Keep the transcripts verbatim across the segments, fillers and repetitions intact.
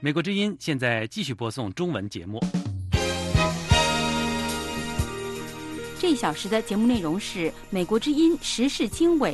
美国之音现在继续播送中文节目。 这一小时的节目内容是美国之音时事经纬。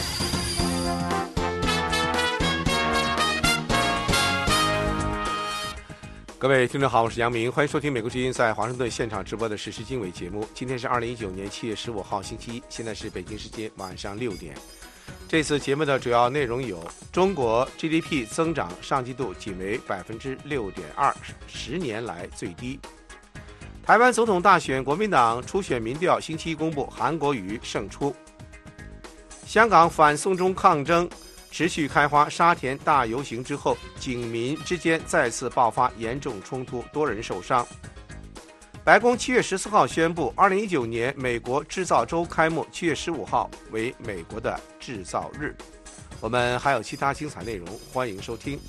各位听众好，我是杨明，欢迎收听美国之音在华盛顿现场直播的时事经纬节目。今天是二零一九年七月十五号星期一，现在是北京时间晚上六点。这次节目的主要内容有：中国 G D P 增长上季度仅为百分之六点二，十年来最低；台湾总统大选，国民党初选民调星期一公布，韩国瑜胜出；香港反送中抗争持续开花，沙田大游行之后，警民之间再次爆发严重冲突，多人受伤。白宫七月十四号宣布，二零一九年美国制造周开幕，七月十五号为美国的制造日。我们还有其他精彩内容，欢迎收听。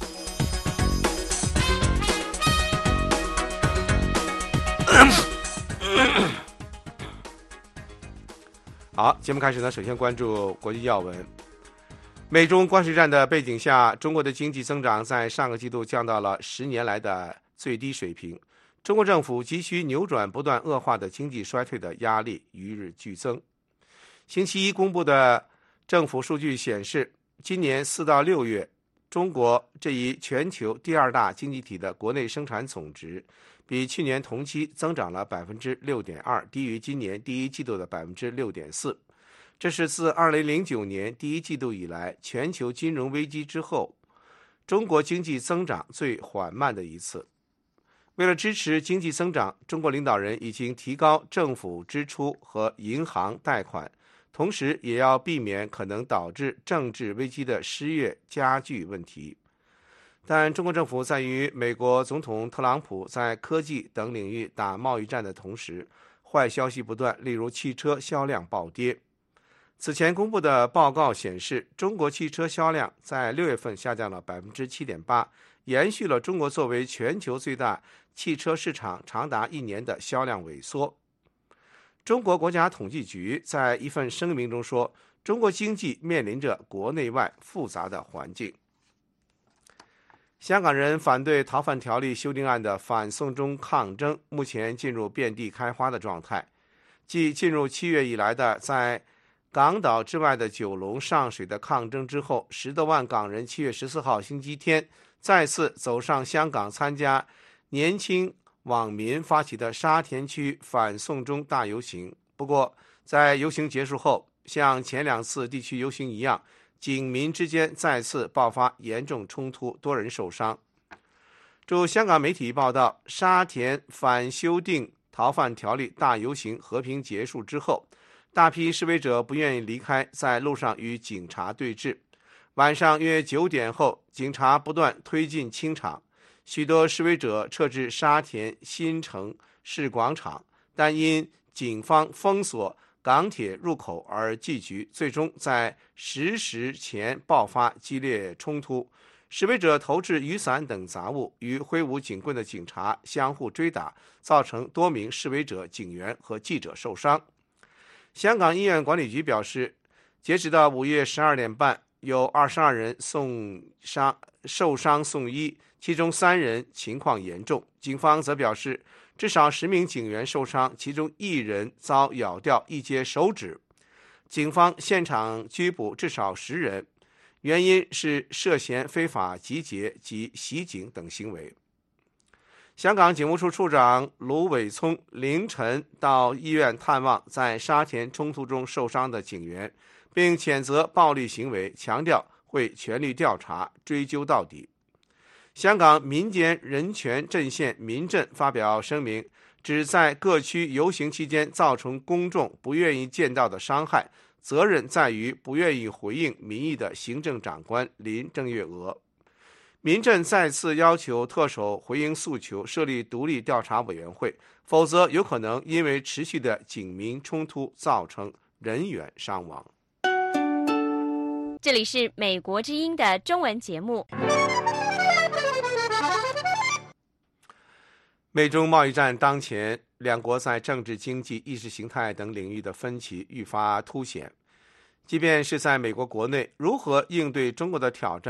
好，节目开始呢，首先关注国际要闻。美中关税战的背景下，中国的经济增长在上个季度降到了十年来的最低水平。中国政府急需扭转不断恶化的经济衰退的压力与日俱增。星期一公布的政府数据显示，今年四到六月，中国这一全球第二大经济体的国内生产总值比去年同期增长了百分之六点二，低于今年第一季度的百分之六点四。这是自二零零九年第一季度以来，全球金融危机之后，中国经济增长最缓慢的一次。为了支持经济增长，中国领导人已经提高政府支出和银行贷款，同时也要避免可能导致政治危机的失业加剧问题。但中国政府在与美国总统特朗普在科技等领域打贸易战的同时，坏消息不断，例如汽车销量暴跌。此前公布的报告显示，中国汽车销量在六月份下降了百分之七点八，延续了中国作为全球最大汽车市场长达一年的销量萎缩。中国国家统计局在一份声明中说，中国经济面临着国内外复杂的环境。香港人反对逃犯条例修订案的反送中抗争目前进入遍地开花的状态，继进入七月以来的在港岛之外的九龙上水的抗争之后，十多万港人七月十四号星期天再次走上香港参加年轻网民发起的沙田区反送中大游行。不过，在游行结束后，像前两次地区游行一样，警民之间再次爆发严重冲突，多人受伤。据香港媒体报道，沙田反修订逃犯条例大游行和平结束之后，大批示威者不愿意离开，在路上与警察对峙。晚上约九点后，警察不断推进清场，许多示威者撤至沙田新城市广场，但因警方封锁港铁入口而聚集，最终在十时前爆发激烈冲突。示威者投掷雨伞等杂物，与挥舞警棍的警察相互追打，造成多名示威者、警员和记者受伤。香港医院管理局表示，截止到五月十二点半，有二十二人送伤受伤送医，其中三人情况严重。警方则表示，至少十名警员受伤，其中一人遭咬掉一节手指。警方现场拘捕至少十人，原因是涉嫌非法集结及袭警等行为。香港警务处处长卢伟聪凌晨到医院探望在沙田冲突中受伤的警员，并谴责暴力行为，强调会全力调查，追究到底。香港民间人权阵线民阵发表声明，指在各区游行期间造成公众不愿意见到的伤害，责任在于不愿意回应民意的行政长官林郑月娥。民阵再次要求特首回应诉求，设立独立调查委员会，否则有可能因为持续的警民冲突造成人员伤亡。 这里是美国之音的中文节目。 美中贸易战当前，两国在政治、经济、意识形态等领域的分歧愈发凸显。即便是在美国国内，如何应对中国的挑战，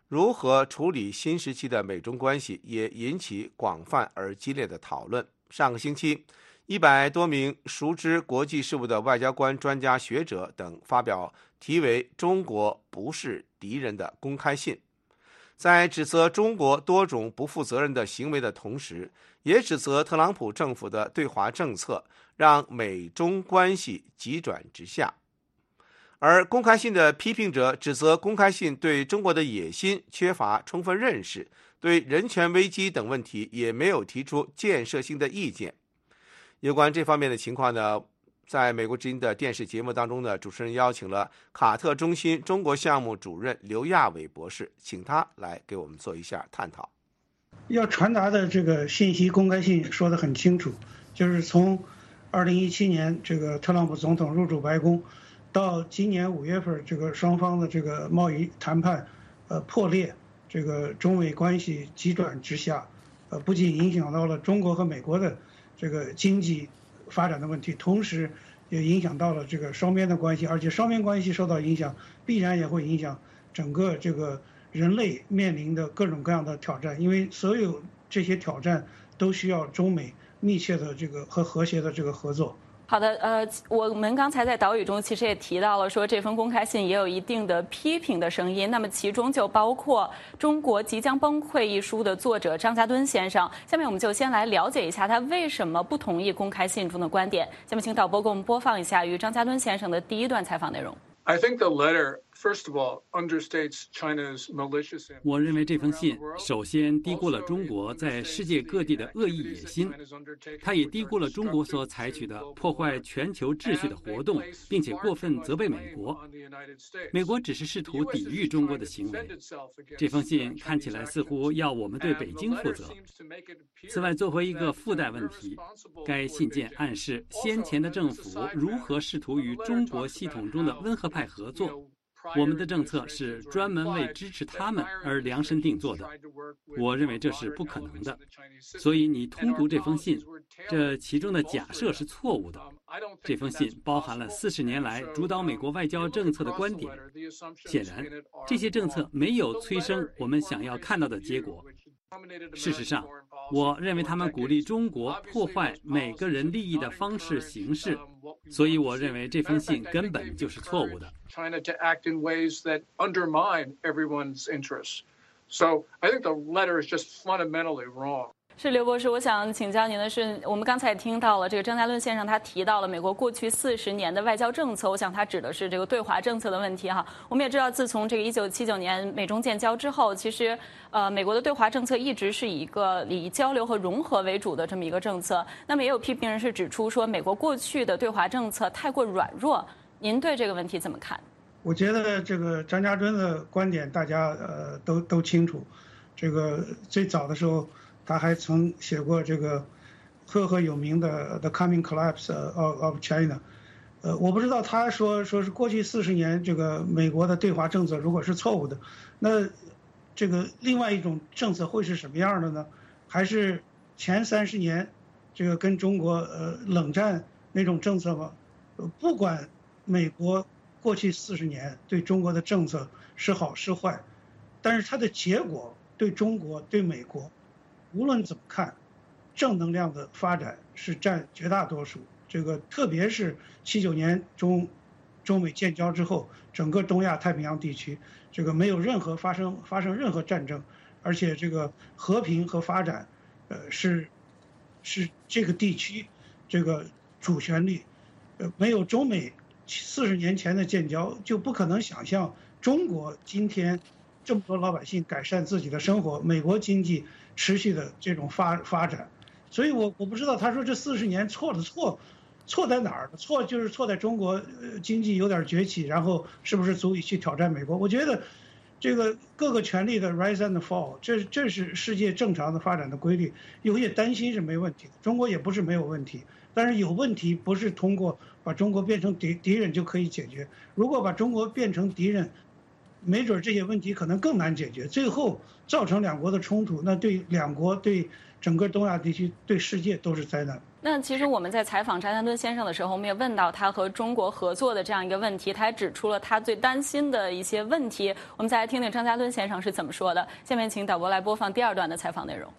如何处理新时期的美中关系也引起广泛而激烈的讨论。上个星期，一百多名熟知国际事务的外交官、专家学者等发表题为《中国不是敌人》的公开信，在指责中国多种不负责任的行为的同时，也指责特朗普政府的对华政策让美中关系急转直下。而公开信的批评者指责公开信对中国的野心缺乏充分认识，对人权危机等问题也没有提出建设性的意见。有关这方面的情况呢，在美国之音的电视节目当中呢，主持人邀请了卡特中心中国项目主任刘亚伟博士，请他来给我们做一下探讨。 要传达的这个信息公开信说得很清楚，就是从二零一七年这个特朗普总统入主白宫，到今年五月份这个双方的这个贸易谈判呃破裂，这个中美关系急转直下，呃不仅影响到了中国和美国的这个经济发展的问题，同时也影响到了这个双边的关系，而且双边关系受到影响，必然也会影响整个这个人类面临的各种各样的挑战，因为所有这些挑战都需要中美密切的这个和和谐的这个合作。 好的，呃，我们刚才在导语中其实也提到了，说这封公开信也有一定的批评的声音，那么其中就包括《中国即将崩溃》一书的作者张家敦先生。下面我们就先来了解一下他为什么不同意公开信中的观点。下面请导播给我们播放一下与张家敦先生的第一段采访内容。 I think the letter, first of all, understates China's malicious. 我认为这封信首先低估了中国在世界各地的恶意野心，它也低估了中国所采取的破坏全球秩序的活动，并且过分责备美国。美国只是试图抵御中国的行为。这封信看起来似乎要我们对北京负责。此外，作为一个附带问题，该信件暗示先前的政府如何试图与中国系统中的温和派合作。我们的政策是专门为支持他们而量身定做的，我认为这是不可能的。所以你通读这封信，这其中的假设是错误的。这封信包含了四十年来主导美国外交政策的观点，显然这些政策没有催生我们想要看到的结果。事实上，我认为他们鼓励中国破坏每个人利益的方式形式，所以我认为这封信根本就是错误的。 China to act in ways that undermine everyone's interests. So I think the letter is just fundamentally wrong. 是刘博士，我想请教您的是，我们刚才也听到了这个张家敦先生他提到了美国过去四十年的外交政策，我想他指的是这个对华政策的问题哈。我们也知道，自从这个一九七九年美中建交之后，其实呃美国的对华政策一直是以一个以交流和融合为主的这么一个政策。那么也有批评人士指出说，美国过去的对华政策太过软弱，您对这个问题怎么看？ 我觉得这个张家敦的观点大家呃都都清楚，这个最早的时候。他还曾写过这个赫赫有名的《The Coming Collapse of of China》，呃，我不知道他说说是过去四十年这个美国的对华政策如果是错误的，那这个另外一种政策会是什么样的呢？还是前三十年这个跟中国呃冷战那种政策吗？呃，不管美国过去四十年对中国的政策是好是坏，但是它的结果对中国对美国。无论怎么看，正能量的发展是占绝大多数。这个特别是七九年中中美建交之后，整个东亚太平洋地区这个没有任何发生发生任何战争，而且这个和平和发展，呃是是这个地区这个主旋律。呃，没有中美四十年前的建交，就不可能想象中国今天这么多老百姓改善自己的生活，美国经济。持续的这种发发展，所以我我不知道他说这四十年错的错，错在哪儿？错就是错在中国呃经济有点崛起，然后是不是足以去挑战美国？我觉得这个各个权力的 rise and fall， 这这是世界正常的发展的规律。有些担心是没问题的，中国也不是没有问题，但是有问题不是通过把中国变成敌敌人就可以解决。如果把中国变成敌人， 没准这些问题可能更难解决，最后造成两国的冲突，那对两国、对整个东亚地区、对世界都是灾难。 那其实我们在采访张家敦先生的时候，我们也问到他和中国合作的这样一个问题，他也指出了他最担心的一些问题。我们再来听听张家敦先生是怎么说的。下面请导播来播放第二段的采访内容。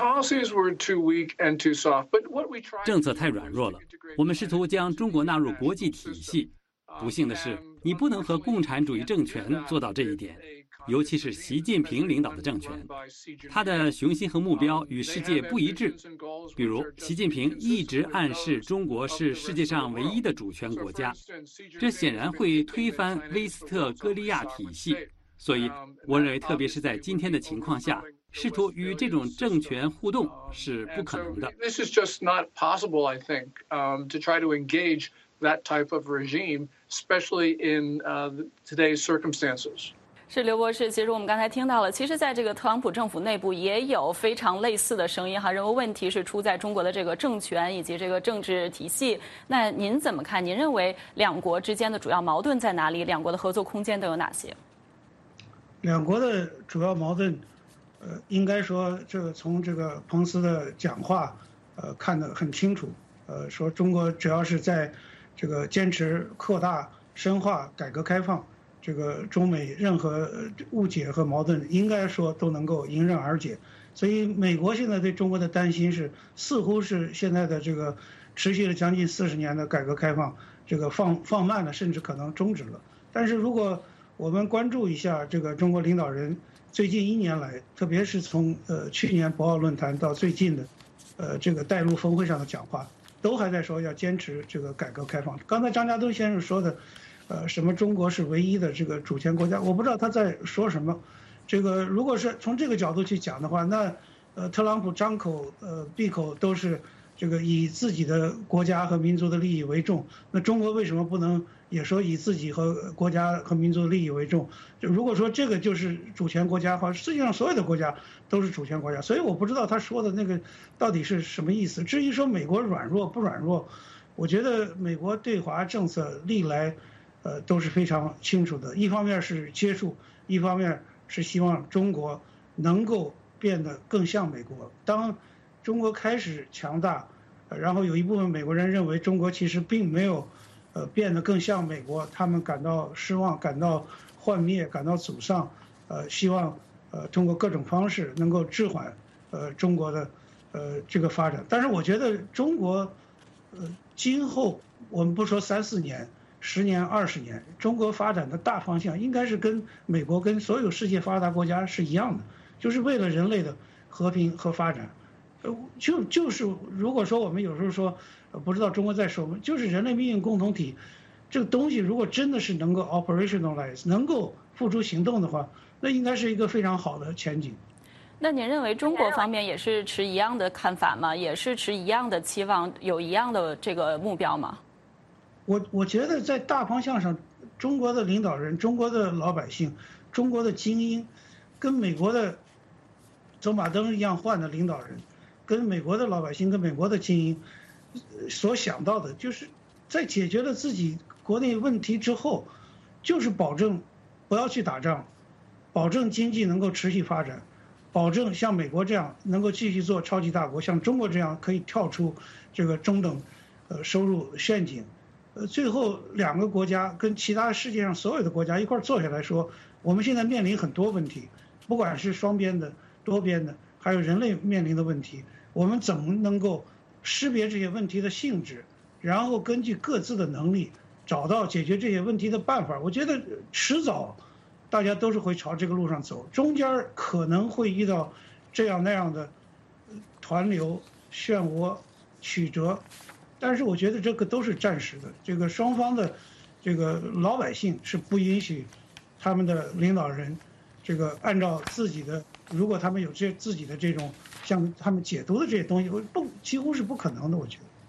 政策太软弱了，我们试图将中国纳入国际体系。不幸的是，你不能和共产主义政权做到这一点，尤其是习近平领导的政权，他的雄心和目标与世界不一致。比如，习近平一直暗示中国是世界上唯一的主权国家，这显然会推翻威斯特哥利亚体系。所以，我认为，特别是在今天的情况下，试图与这种政权互动是不可能的。 This is just not possible, I think, um, to try to engage that type of regime, especially in uh, today's circumstances. 是刘博士，其实我们刚才听到了，其实在这个特朗普政府内部也有非常类似的声音哈，认为问题是出在中国的这个政权以及这个政治体系。那您怎么看？您认为两国之间的主要矛盾在哪里？两国的合作空间都有哪些？ 两国的主要矛盾，呃，应该说这个从这个彭斯的讲话，呃，看得很清楚。呃，说中国只要是在这个坚持扩大、深化改革开放，这个中美任何误解和矛盾，应该说都能够迎刃而解。所以，美国现在对中国的担心是，似乎是现在的这个持续了将近四十年的改革开放，这个放放慢了，甚至可能终止了。但是如果我们关注一下这个中国领导人最近一年来，特别是从呃去年博鳌论坛到最近的，呃这个带路峰会上的讲话，都还在说要坚持这个改革开放。刚才张家敦先生说的，呃什么中国是唯一的这个主权国家，我不知道他在说什么。这个如果是从这个角度去讲的话，那呃特朗普张口呃闭口都是这个以自己的国家和民族的利益为重，那中国为什么不能也说以自己和国家和民族的利益为重？就如果说这个就是主权国家的话，实际上所有的国家都是主权国家，所以我不知道他说的那个到底是什么意思。至于说美国软弱不软弱，我觉得美国对华政策历来呃都是非常清楚的，一方面是接触，一方面是希望中国能够变得更像美国。当中国开始强大，然后有一部分美国人认为中国其实并没有，呃，变得更像美国，他们感到失望，感到幻灭，感到沮丧，呃，希望呃通过各种方式能够置缓呃中国的呃这个发展。但是我觉得中国，呃，今后我们不说三四年、十年、二十年，中国发展的大方向应该是跟美国、跟所有世界发达国家是一样的，就是为了人类的和平和发展。呃，就就是如果说我们有时候说，呃，不知道中国在说什么，就是人类命运共同体，这个东西如果真的是能够 operationalize， 能够付诸行动的话，那应该是一个非常好的前景。 那您认为中国方面也是持一样的看法吗？也是持一样的期望，有一样的这个目标吗？ 我我觉得在大方向上，中国的领导人、中国的老百姓、中国的精英，跟美国的走马灯一样换的领导人，跟美国的老百姓、跟美国的精英所想到的，就是在解决了自己国内问题之后，就是保证不要去打仗，保证经济能够持续发展，保证像美国这样能够继续做超级大国，像中国这样可以跳出这个中等呃收入陷阱。呃，最后两个国家跟其他世界上所有的国家一块坐下来说，我们现在面临很多问题，不管是双边的、多边的，还有人类面临的问题，我们怎么能够识别这些问题的性质，然后根据各自的能力找到解决这些问题的办法？我觉得迟早大家都是会朝这个路上走，中间可能会遇到这样那样的团流、漩涡、曲折。但是我觉得这个都是暂时的，这个双方的这个老百姓是不允许他们的领导人这个按照自己的，如果他们有这自己的这种像他们解读的这些东西，不几乎是不可能的，我觉得。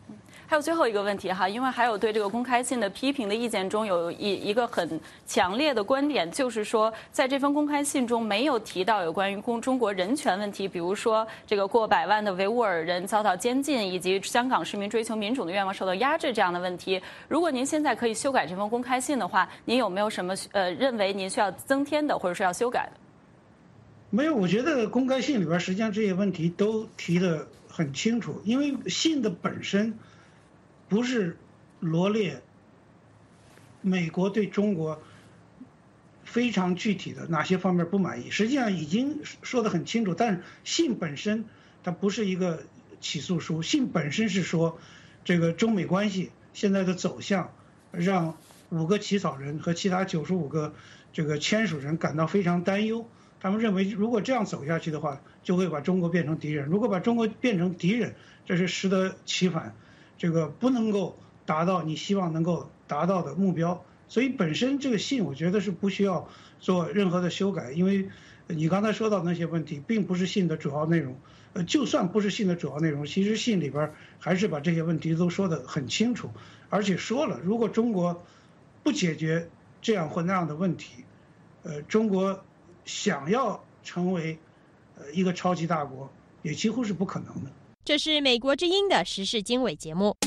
还有最后一个问题哈，因为还有对这个公开信的批评的意见中有一一个很强烈的观点，就是说在这封公开信中没有提到有关于中中国人权问题，比如说这个过百万的维吾尔人遭到监禁，以及香港市民追求民主的愿望受到压制这样的问题。如果您现在可以修改这封公开信的话，您有没有什么呃认为您需要增添的，或者是要修改的？ 没有，我觉得公开信里边实际上这些问题都提得很清楚，因为信的本身不是罗列美国对中国非常具体的哪些方面不满意，实际上已经说得很清楚。但是信本身它不是一个起诉书，信本身是说这个中美关系现在的走向让五个起草人和其他九十五个这个签署人感到非常担忧。他们认为，如果这样走下去的话，就会把中国变成敌人。如果把中国变成敌人，这是适得其反，这个不能够达到你希望能够达到的目标。所以本身这个信，我觉得是不需要做任何的修改，因为你刚才说到那些问题，并不是信的主要内容。呃，就算不是信的主要内容，其实信里边还是把这些问题都说得很清楚，而且说了，如果中国不解决这样或那样的问题，呃，中国想要成为呃一个超级大国，也几乎是不可能的。 这是美国之音的时事经纬节目。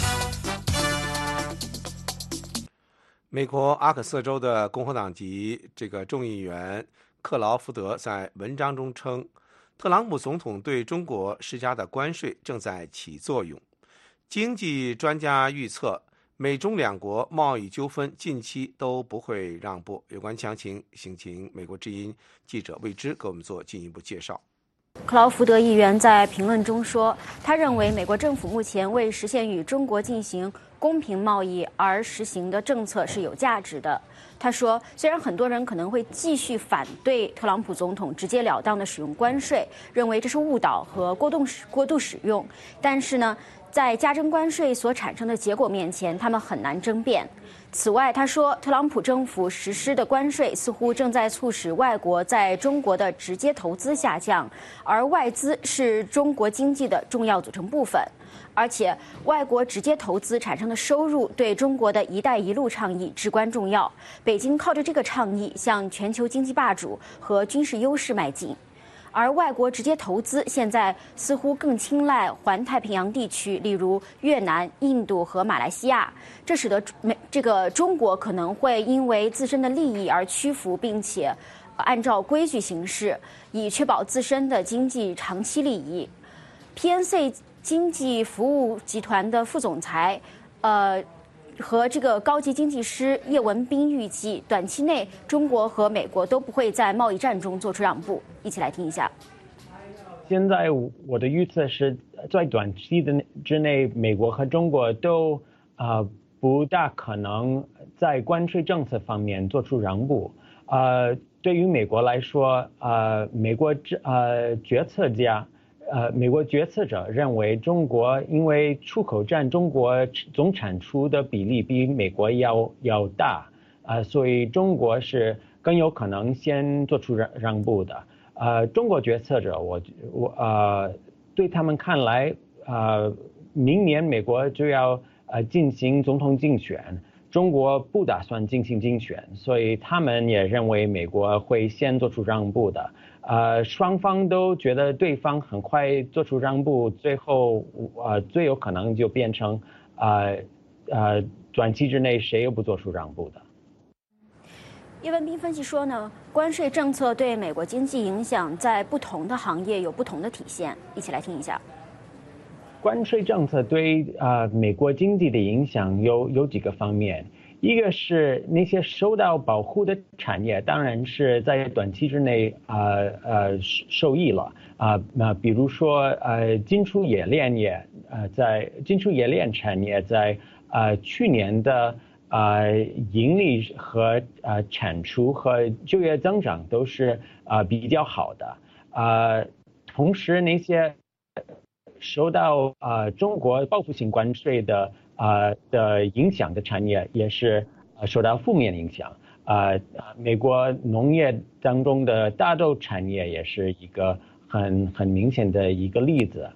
美国阿肯色州的共和党籍这个众议员克劳福德在文章中称，特朗普总统对中国施加的关税正在起作用。经济专家预测，美中两国贸易纠纷近期都不会让步。有关详情，请请美国之音记者魏之给我们做进一步介绍。 克劳福德议员在评论中说，他认为美国政府目前为实现与中国进行公平贸易而实行的政策是有价值的。他说，虽然很多人可能会继续反对特朗普总统直截了当地使用关税，认为这是误导和过度使过度使用，但是呢，在加征关税所产生的结果面前，他们很难争辩。此外，他说，特朗普政府实施的关税似乎正在促使外国在中国的直接投资下降，而外资是中国经济的重要组成部分。而且，外国直接投资产生的收入对中国的一带一路倡议至关重要。北京靠着这个倡议向全球经济霸主和军事优势迈进。而外国直接投资现在似乎更青睐环太平洋地区，例如越南、印度和马来西亚，这使得美这个中国可能会因为自身的利益而屈服，并且按照规矩行事，以确保自身的经济长期利益。P N C 经济服务集团的副总裁，呃。和这个高级经济师叶文斌预计，短期内中国和美国都不会在贸易战中做出让步。一起来听一下。 现在我的预测是在短期的之内，美国和中国都呃不大可能在关税政策方面做出让步。呃，对于美国来说，呃，美国呃决策家。呃，美国决策者认为，中国因为出口占中国总产出的比例比美国要要大，啊、呃，所以中国是更有可能先做出让让步的。呃，中国决策者，我我呃，对他们看来，呃，明年美国就要呃进行总统竞选，中国不打算进行竞选，所以他们也认为美国会先做出让步的。呃，双方都觉得对方很快做出让步，最后呃最有可能就变成呃呃短期之内谁也不做出让步的。 叶文斌分析说呢，关税政策对美国经济影响在不同的行业有不同的体现，一起来听一下。 关税政策对呃美国经济的影响有有几个方面。一个是那些受到保护的产业，当然是在短期之内呃呃受益了啊。那、呃、比如说呃金属冶炼业，呃在金属冶炼产业在呃去年的呃盈利和呃产出和就业增长都是呃比较好的。呃，同时那些受到呃中国报复性关税的呃的影响的产业也是呃受到负面影响。呃，美国农业当中的大豆产业也是一个很很明显的一个例子。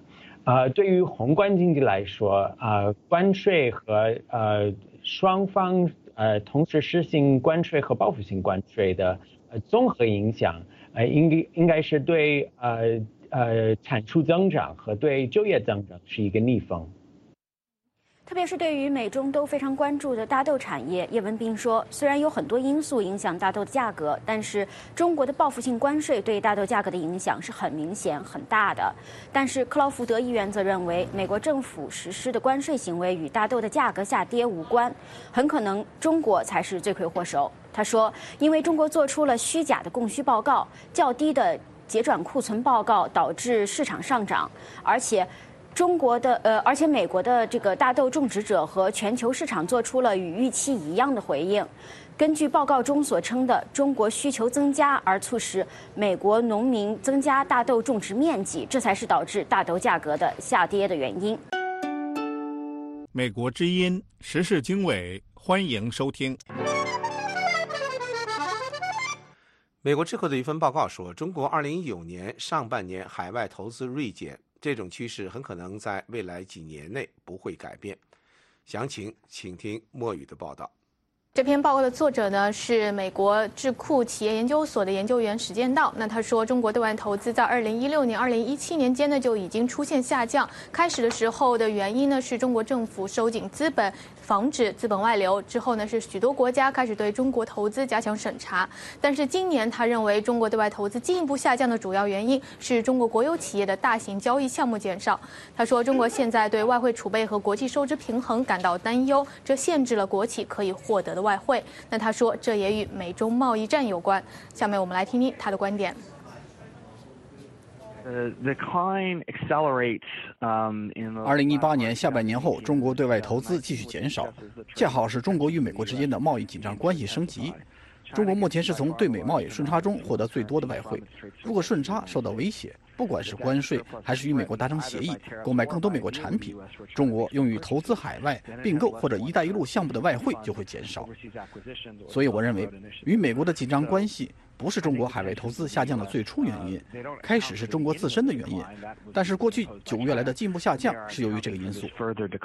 呃，对于宏观经济来说，呃，关税和呃双方呃同时实行关税和报复性关税的呃综合影响，呃，应该应该是对呃呃产出增长和对就业增长是一个逆风。 特别是对于美中都非常关注的大豆产业，叶文斌说，虽然有很多因素影响大豆的价格，但是中国的报复性关税对大豆价格的影响是很明显、很大的。但是克劳福德议员则认为，美国政府实施的关税行为与大豆的价格下跌无关，很可能中国才是罪魁祸首。他说，因为中国做出了虚假的供需报告，较低的结转库存报告导致市场上涨，而且中国的呃，而且美国的这个大豆种植者和全球市场做出了与预期一样的回应。根据报告中所称的中国需求增加而促使美国农民增加大豆种植面积，这才是导致大豆价格的下跌的原因。 美国之音时事经纬，欢迎收听。 美国智库的一份报告说，中国二零一九年上半年海外投资锐减，这种趋势很可能在未来几年内不会改变。详情请听莫宇的报道。 这篇报告的作者呢是美国智库企业研究所的研究员史建道。那他说，中国对外投资在二零一六年、二零一七年间呢就已经出现下降。开始的时候的原因呢是中国政府收紧资本，防止资本外流。之后呢是许多国家开始对中国投资加强审查。但是今年他认为，中国对外投资进一步下降的主要原因是中国国有企业的大型交易项目减少。他说，中国现在对外汇储备和国际收支平衡感到担忧，这限制了国企可以获得的外汇。那他说，这也与美中贸易战有关。下面我们来听听他的观点。 二零一八年下半年后，中国对外投资继续减少，恰好是中国与美国之间的贸易紧张关系升级。中国目前是从对美贸易顺差中获得最多的外汇。如果顺差受到威胁，不管是关税还是与美国达成协议购买更多美国产品，中国用于投资海外并购或者一带一路项目的外汇就会减少。所以我认为，与美国的紧张关系不是中国海外投资下降的最初原因，开始是中国自身的原因，但是过去九个月来的进一步下降是由于这个因素。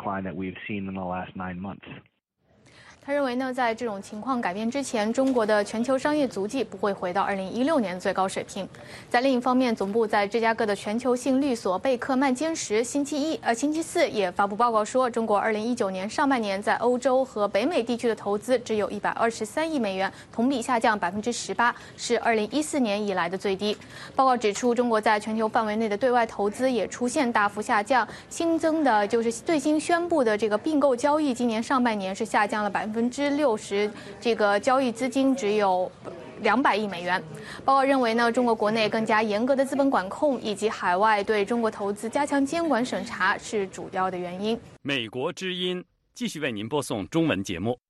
他认为呢，在这种情况改变之前，中国的全球商业足迹不会回到二零一六年最高水平。在另一方面，总部在芝加哥的全球性律所贝克曼坚实星期一呃星期四也发布报告说，中国二零一九年上半年在欧洲和北美地区的投资只有一百二十三亿美元，同比下降百分之十八，是二零一四年以来的最低。报告指出，中国在全球范围内的对外投资也出现大幅下降，新增的就是最新宣布的这个并购交易，今年上半年是下降了百分之百分之六十，这个交易资金只有两百亿美元。报告认为呢，中国国内更加严格的资本管控以及海外对中国投资加强监管审查是主要的原因。 美国之音继续为您播送中文节目。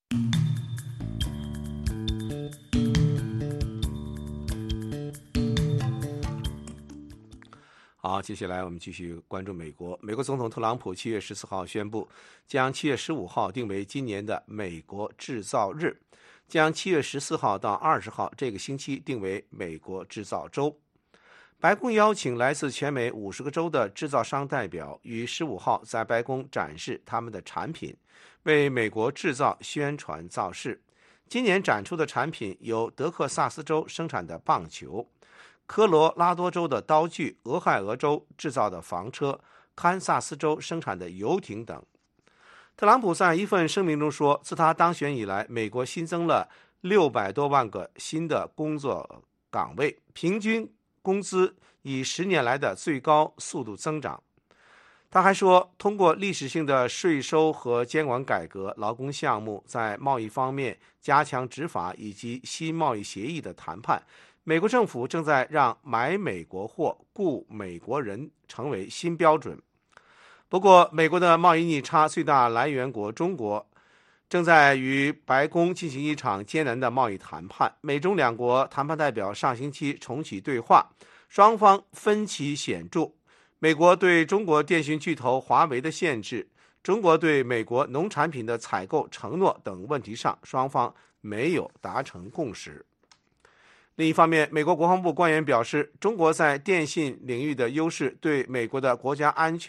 好，接下来我们继续关注美国。美国总统特朗普七月十四号宣布，将七月十五号定为今年的美国制造日，将七月十四号到二十号这个星期定为美国制造周。白宫邀请来自全美五十个州的制造商代表于十五号在白宫展示他们的产品，为美国制造宣传造势。今年展出的产品有德克萨斯州生产的棒球，科罗拉多州的刀具，俄亥俄州制造的房车，堪萨斯州生产的游艇等。特朗普在一份声明中说，自他当选以来，美国新增了六百多万个新的工作岗位，平均工资以十年来的最高速度增长。他还说，通过历史性的税收和监管改革、劳工项目，在贸易方面加强执法以及新贸易协议的谈判，美国政府正在让买美国货、雇美国人成为新标准。不过，美国的贸易逆差最大来源国中国正在与白宫进行一场艰难的贸易谈判。美中两国谈判代表上星期重启对话，双方分歧显著。美国对中国电信巨头华为的限制，中国对美国农产品的采购承诺等问题上，双方没有达成共识。另一方面，美国国防部官员表示，中国在电信领域的优势对美国的国家安全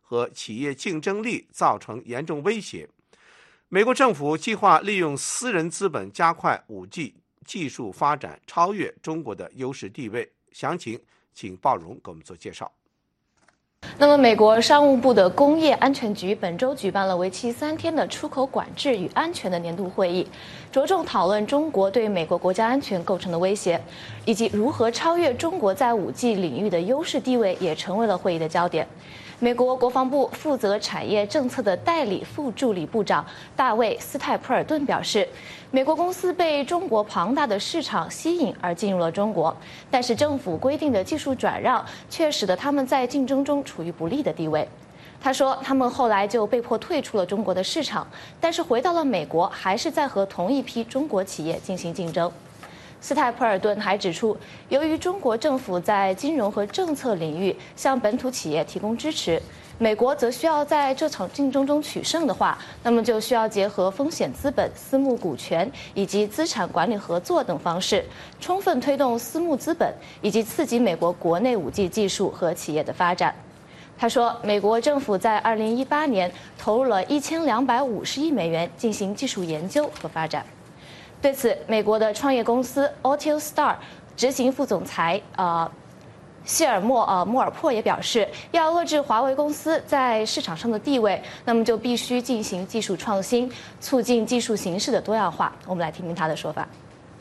和企业竞争力造成严重威胁。美国政府计划利用私人资本加快 五 G 技术发展，超越中国的优势地位。详情请鲍荣给我们做介绍。 那么，美国商务部的工业安全局本周举办了为期三天的出口管制与安全的年度会议，着重讨论中国对美国国家安全构成的威胁，以及如何超越中国在 五 G 领域的优势地位，也成为了会议的焦点。美国国防部负责产业政策的代理副助理部长大卫·斯泰普尔顿表示，美国公司被中国庞大的市场吸引而进入了中国，但是政府规定的技术转让却使得他们在竞争中处于不利的地位。他说，他们后来就被迫退出了中国的市场，但是回到了美国，还是在和同一批中国企业进行竞争。斯泰普尔顿还指出，由于中国政府在金融和政策领域向本土企业提供支持，美国则需要在这场竞争中取胜的话，那么就需要结合风险资本、私募股权以及资产管理合作等方式，充分推动私募资本以及刺激美国国内 五 G 技术和企业的发展。他说，美国政府在二零一八年投入了一千两百五十亿美元进行技术研究和发展。对此，美国的创业公司 Altiostar 执行副总裁呃谢尔莫呃莫尔珀也表示，要遏制华为公司在市场上的地位，那么就必须进行技术创新，促进技术形式的多样化。我们来听听他的说法。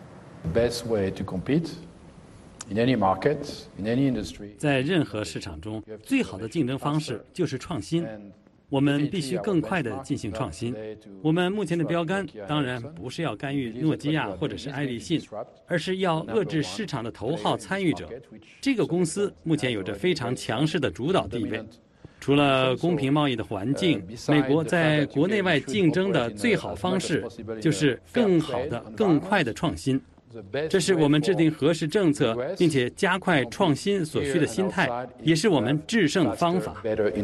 Best way to compete in any market, in any industry. 在任何市场中，最好的竞争方式就是创新。我们必须更快地进行创新。我们目前的标杆当然不是要干预诺基亚或者是爱立信，而是要遏制市场的头号参与者。这个公司目前有着非常强势的主导地位。除了公平贸易的环境，美国在国内外竞争的最好方式就是更好的、更快的创新。这是我们制定合适政策并且加快创新所需的心态，也是我们制胜的方法。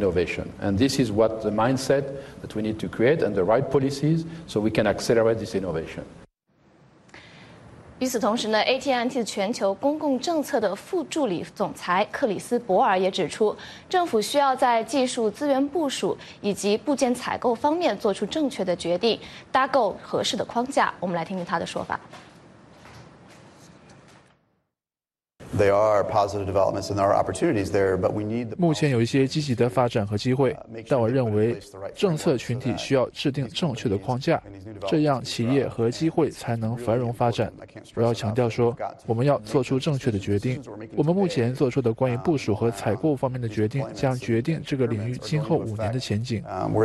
And this is what the mindset that we need to create and the right policies so we can accelerate this innovation. 与此同时呢 ，A T and T 全球公共政策的副助理总裁克里斯·博尔也指出，政府需要在技术资源部署以及部件采购方面做出正确的决定，搭构合适的框架。我们来听听他的说法。 目前有一些积极的发展和机会，但我认为政策群体需要制定正确的框架，这样企业和机会才能繁荣发展。我要强调说，我们要做出正确的决定。我们目前做出的关于部署和采购方面的决定，将决定这个领域今后五年的前景。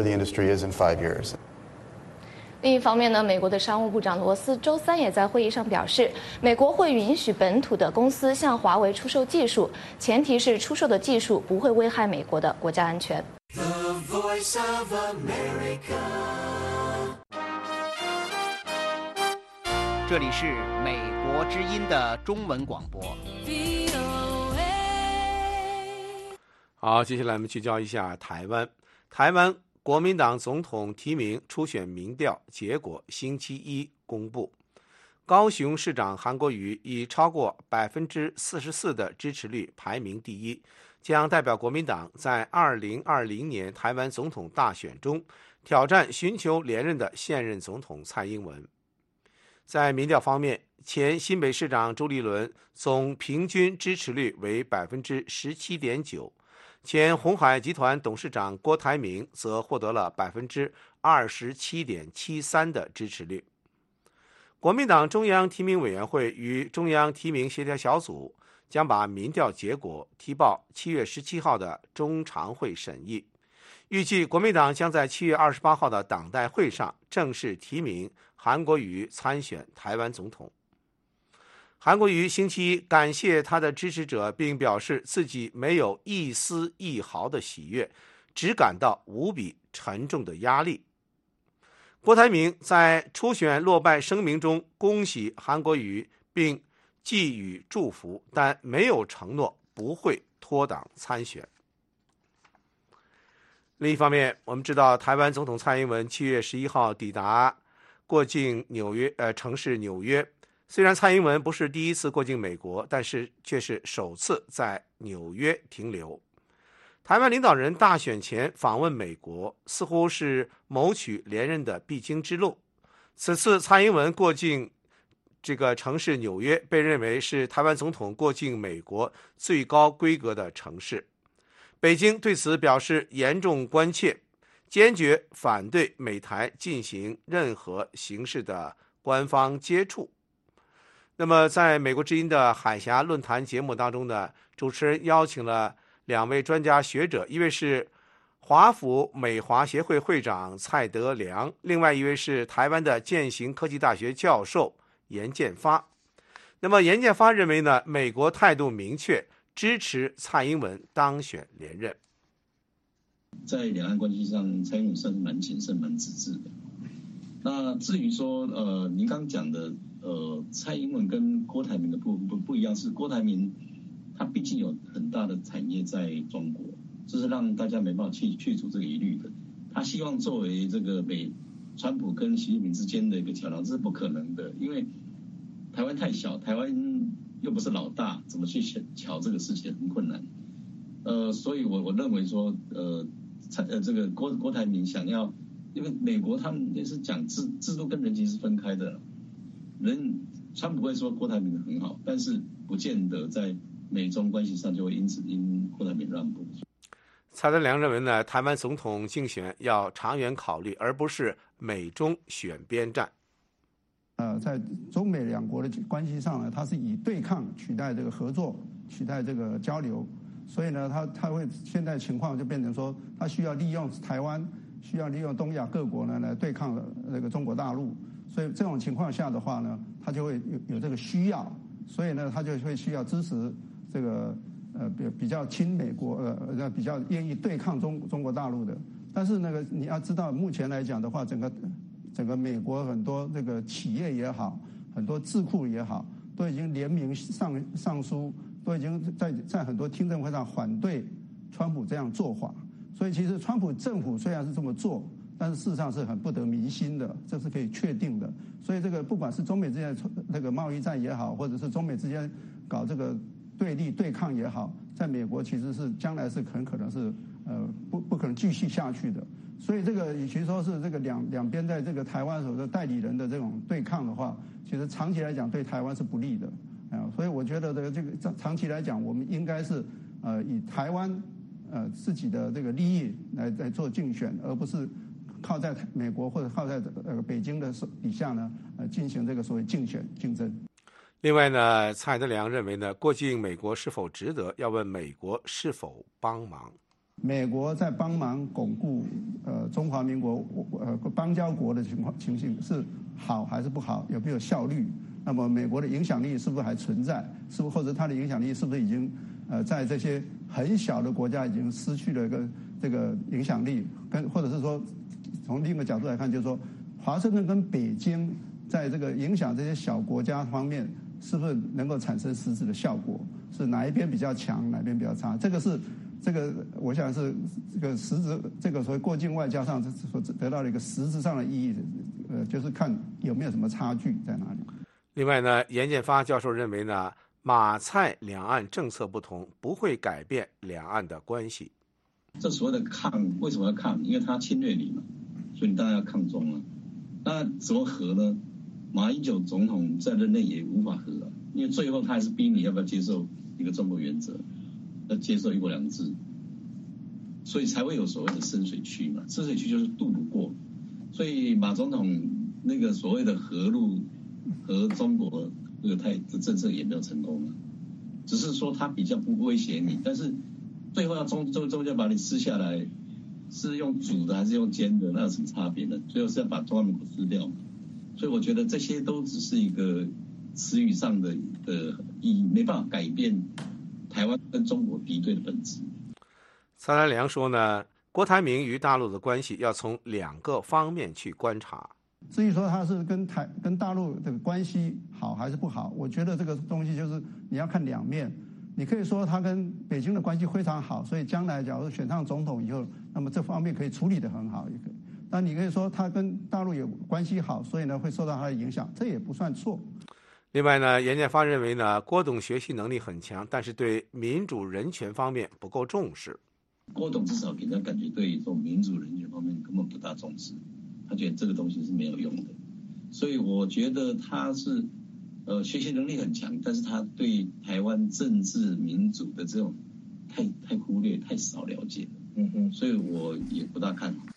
另一方面呢，美国的商务部长罗斯周三也在会议上表示，美国会允许本土的公司向华为出售技术，前提是出售的技术不会危害美国的国家安全。 这里是美国之音的中文广播。 好，接下来我们聚焦一下台湾。台湾国民党总统提名初选民调结果星期一公布，高雄市长韩国瑜以超过百分之四十四的支持率排名第一，将代表国民党在二零二零年台湾总统大选中挑战寻求连任的现任总统蔡英文。在民调方面，前新北市长朱立伦总平均支持率为百分之十七点九。前鸿海集团董事长郭台铭则获得了百分之二十七点七三的支持率。国民党中央提名委员会与中央提名协调小组将把民调结果提报七月十七号的中常会审议，预计国民党将在七月二十八号的党代会上正式提名韩国瑜参选台湾总统。韩国瑜星期一感谢他的支持者，并表示自己没有一丝一毫的喜悦，只感到无比沉重的压力。郭台铭在初选落败声明中恭喜韩国瑜，并寄予祝福，但没有承诺不会脱党参选。另一方面，我们知道台湾总统蔡英文七月十一号抵达过境纽约呃城市纽约。虽然蔡英文不是第一次过境美国，但是却是首次在纽约停留。 台湾领导人大选前访问美国，似乎是谋取连任的必经之路。此次蔡英文过境这个城市纽约，被认为是台湾总统过境美国最高规格的城市。北京对此表示严重关切，坚决反对美台进行任何形式的官方接触。那么在美国之音的海峡论坛节目当中呢，主持人邀请了两位专家学者，一位是华府美华协会会长蔡德良，另外一位是台湾的健行科技大学教授严建发。那么严建发认为呢，美国态度明确，支持蔡英文当选连任。 在两岸关系上，蔡英文算是蛮谨慎、蛮自制的。那至于说，呃，您刚讲的，呃，蔡英文跟郭台铭的不不不一样，是郭台铭他毕竟有很大的产业在中国，这是让大家没办法去去除这个疑虑的。他希望作为这个美川普跟习近平之间的一个桥梁，这是不可能的，因为台湾太小，台湾又不是老大，怎么去瞧这个事情很困难。呃，所以我我认为说，呃，呃，这个郭郭台铭想要。因为美国他们也是讲制制度跟人情是分开的，人川普会说郭台铭很好，但是不见得在美中关系上就会因此因郭台铭让步。 蔡德良认为呢，台湾总统竞选要长远考虑，而不是美中选边站。 呃，在中美两国的关系上呢，它是以对抗取代这个合作，取代这个交流，所以呢，它它会现在情况就变成说，它需要利用台湾。需要利用东亚各国呢来对抗那个中国大陆，所以这种情况下的话呢，他就会有有这个需要，所以呢，他就会需要支持这个呃比比较亲美国呃比较愿意对抗中中国大陆的。但是那个你要知道，目前来讲的话，整个整个美国很多这个企业也好，很多智库也好，都已经联名上上书，都已经在在很多听证会上反对川普这样做法。所以其实川普政府虽然是这么做，但是事实上是很不得民心的，这是可以确定的。所以这个不管是中美之间的那个贸易战也好，或者是中美之间搞这个对立对抗也好，在美国其实是将来是很可能是呃不不可能继续下去的。所以这个与其说是这个两两边在这个台湾所的代理人的这种对抗的话，其实长期来讲对台湾是不利的啊。所以我觉得这个这个长期来讲，我们应该是呃以台湾。呃，自己的这个利益来来做竞选，而不是靠在美国或者靠在呃北京的底下呢，呃进行这个所谓竞选竞争。 另外呢，蔡德良认为呢，过境美国是否值得，要问美国是否帮忙。 美国在帮忙巩固呃中华民国呃邦交国的情况情形是好还是不好，有没有效率？那么美国的影响力是不是还存在？是不是或者它的影响力是不是已经呃在这些很小的国家已经失去了一个这个影响力？跟或者是说从另一个角度来看，就是说华盛顿跟北京在这个影响这些小国家方面，是不是能够产生实质的效果？是哪一边比较强，哪一边比较差？这个是这个我想是这个实质这个所谓过境外交上所得到的一个实质上的意义，呃，就是看有没有什么差距在哪里。 另外呢，严建发教授认为呢，马蔡两岸政策不同，不会改变两岸的关系。 这所谓的抗为什么要抗？因为他侵略你嘛，所以你当然要抗中了。那怎么和呢？马英九总统在任内也无法和，因为最后他还是逼你要不要接受一个中国原则，要接受一国两制，所以才会有所谓的深水区嘛。深水区就是渡不过，所以马总统那个所谓的和路和中国这个太这政策也没有成功了，只是说他比较不威胁你，但是最后要中中中间把你吃下来，是用煮的还是用煎的，那有什么差别呢？最后是要把中华民国吃掉嘛。所以我觉得这些都只是一个词语上的的意义，没办法改变台湾跟中国敌对的本质。 蔡德良说呢，郭台铭与大陆的关系要从两个方面去观察。 至于说他是跟台跟大陆的关系好还是不好，我觉得这个东西就是你要看两面。你可以说他跟北京的关系非常好，所以将来假如选上总统以后，那么这方面可以处理得很好，也可以。但你可以说他跟大陆有关系好，所以呢会受到他的影响，这也不算错。 另外呢，严建发认为呢，郭董学习能力很强，但是对民主人权方面不够重视。 郭董至少给人家感觉对这种民主人权方面根本不大重视，他觉得这个东西是没有用的，所以我觉得他是呃学习能力很强，但是他对台湾政治民主的这种太太忽略、太少了解了，嗯嗯，所以我也不大看好。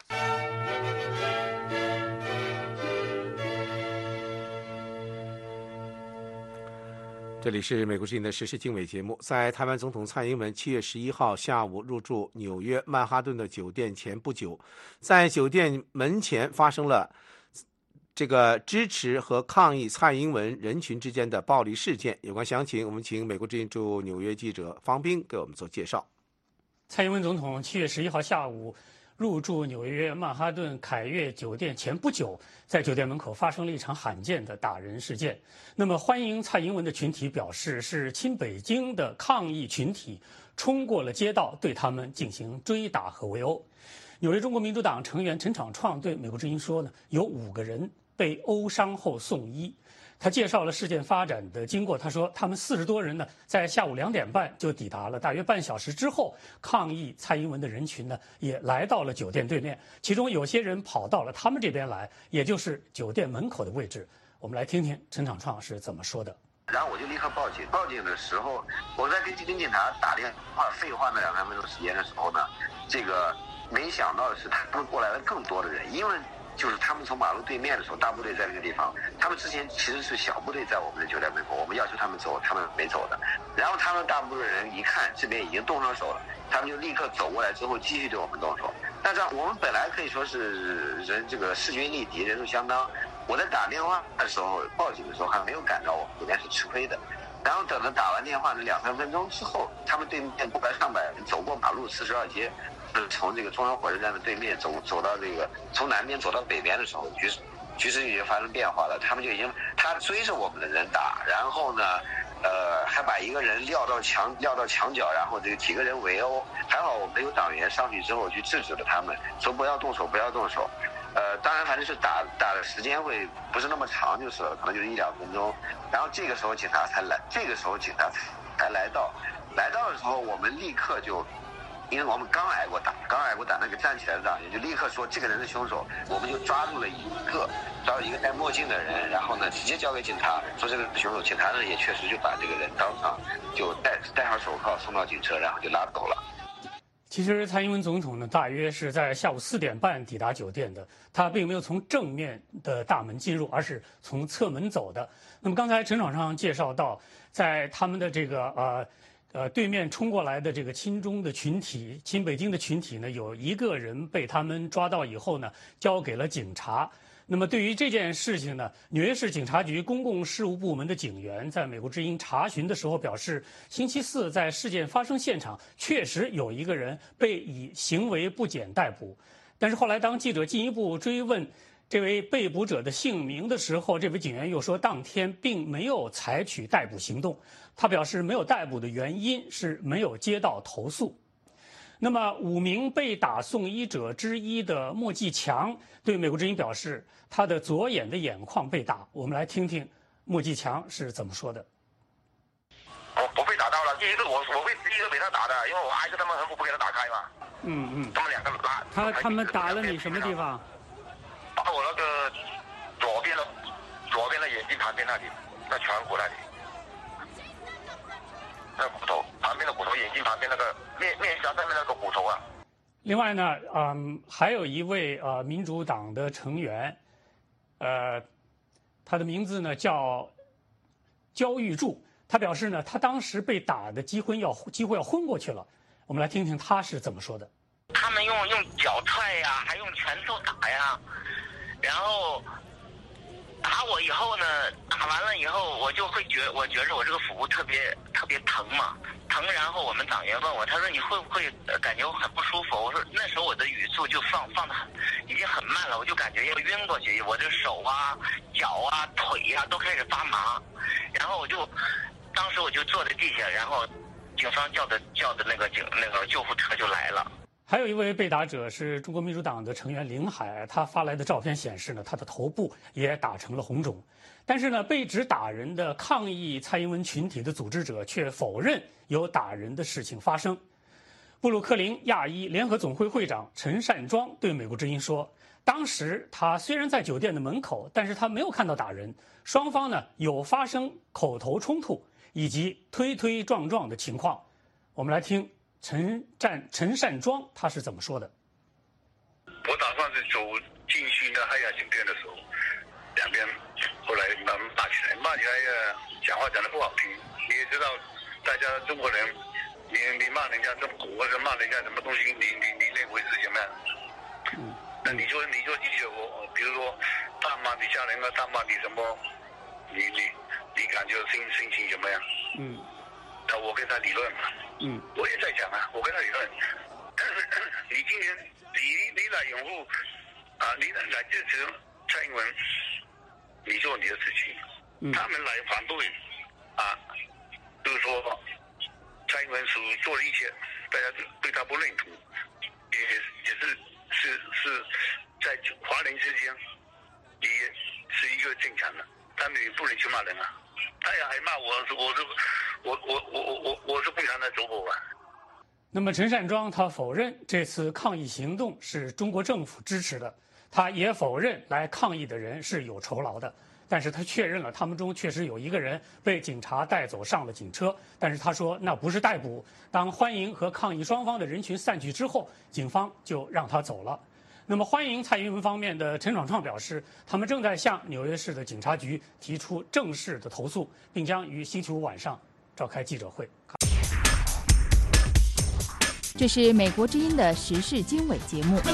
这里是美国之音的时事经纬节目。在台湾总统蔡英文七月十一号下午入住纽约曼哈顿的酒店前不久，在酒店门前发生了这个支持和抗议蔡英文人群之间的暴力事件。有关详情，我们请美国之音驻纽约记者方斌给我们做介绍。 蔡英文总统七月十一号下午入住纽约曼哈顿凯悦酒店前不久，在酒店门口发生了一场罕见的打人事件。那么，欢迎蔡英文的群体表示是亲北京的抗议群体冲过了街道，对他们进行追打和围殴。纽约中国民主党成员陈长创对美国之音说呢，有五个人被殴伤后送医。他介绍了事件发展的经过。他说，他们四十多人呢，在下午两点半就抵达了。大约半小时之后，抗议蔡英文的人群呢，也来到了酒店对面。其中有些人跑到了他们这边来，也就是酒店门口的位置。我们来听听陈长创是怎么说的。 然后我就立刻报警。报警的时候，我在跟跟警察打电话废话那两三分钟时间的时候呢，这个没想到的是，他们过来了更多的人，因为。就是他们从马路对面的时候，大部队在那个地方。他们之前其实是小部队在我们的酒店门口，我们要求他们走，他们没走的。然后他们大部队人一看这边已经动上手了，他们就立刻走过来之后继续对我们动手。那这样我们本来可以说是人这个势均力敌，人数相当。我在打电话的时候，报警的时候还没有感到我们这边是吃亏的。然后等到打完电话的两三分钟之后，他们对面过来上百人走过马路四十二街。从这个中央火车站的对面走走到这个从南边走到北边的时候，局势局势已经发生变化了。他们就已经他追着我们的人打，然后呢，呃，还把一个人撂到墙撂到墙角，然后这个几个人围殴。还好我们有党员上去之后去制止了他们，说不要动手，不要动手。呃，当然反正是打打的时间会不是那么长就是了，可能就是一两分钟。然后这个时候警察才来，这个时候警察才来到，来到的时候我们立刻就。因为我们刚挨过打，刚挨过打，那个站起来的党员就立刻说这个人是凶手，我们就抓住了一个，抓住一个戴墨镜的人，然后呢直接交给警察，说这个是凶手。警察呢也确实就把这个人当场就戴戴上手铐送到警车，然后就拉走了。 其实蔡英文总统呢，大约是在下午四点半抵达酒店的，他并没有从正面的大门进入，而是从侧门走的。那么刚才陈长上介绍到，在他们的这个呃。呃，对面冲过来的这个亲中的群体、亲北京的群体呢，有一个人被他们抓到以后呢，交给了警察。那么对于这件事情呢，纽约市警察局公共事务部门的警员在美国之音查询的时候表示，星期四在事件发生现场确实有一个人被以行为不检逮捕。但是后来当记者进一步追问这位被捕者的姓名的时候，这位警员又说当天并没有采取逮捕行动。他表示没有逮捕的原因是没有接到投诉。那么五名被打送医者之一的莫继强对美国之音表示，他的左眼的眼眶被打。我们来听听莫继强是怎么说的。 我我被打到了，第一个我我被第一个被他打的，因为我挨着他们横幅不给他打开嘛。 嗯嗯。 他们两个拉。 他他们打了你什么地方？ 打我那个左边的左边的眼睛旁边那里，在颧骨那里。那骨头旁边的骨头，眼睛旁边那个面面颊上面那个骨头啊。 另外呢，嗯，还有一位呃民主党的成员，呃，他的名字呢叫焦玉柱，他表示呢，他当时被打的几乎要几乎要昏过去了。我们来听听他是怎么说的。 他们用用脚踹呀，还用拳头打呀，然后。打我以后呢，打完了以后，我就会觉，我觉着我这个腹部特别特别疼嘛，疼。然后我们党员问我，他说你会不会感觉很不舒服？我说那时候我的语速就放放的很，已经很慢了，我就感觉要晕过去，我的手啊、脚啊、腿啊都开始发麻。然后我就，当时我就坐在地下，然后警方叫的叫的那个警那个救护车就来了。 还有一位被打者是中国民主党的成员林海，他发来的照片显示呢，他的头部也打成了红肿。但是呢，被指打人的抗议蔡英文群体的组织者却否认有打人的事情发生。 布鲁克林亚裔联合总会会长陈善庄对美国之音说，当时他虽然在酒店的门口，但是他没有看到打人，双方呢有发生口头冲突以及推推撞撞的情况。我们来听陈善陈善庄他是怎么说的。 我打算是走进去那海雅酒店的时候，两边后来骂骂起来，骂起来呃，讲话讲得不好听。你也知道，大家中国人，你你骂人家中国或者骂人家什么东西，你你你认为是什么样？嗯，那你说你说记者我，比如说大骂你家人啊，大骂你什么，你你你感觉心心情怎么样？嗯，那我跟他理论嘛。嗯，我也在讲啊，我跟他理论。你今天你你来拥护啊，你来支持蔡英文，你做你的事情。嗯，他们来反对啊，就是说蔡英文所做的一切，大家对他不认同，也也是是是在华人之间也是一个正常的，但你不能去骂人啊。他也还骂我，我是我我我我我我是不想再走过吧。 那么陈善庄他否认这次抗议行动是中国政府支持的，他也否认来抗议的人是有酬劳的，但是他确认了他们中确实有一个人被警察带走上了警车，但是他说那不是逮捕，当欢迎和抗议双方的人群散去之后，警方就让他走了。那么欢迎蔡英文方面的陈爽创表示，他们正在向纽约市的警察局提出正式的投诉，并将于星期五晚上召开记者会。 这是美国之音的时事经纬节目。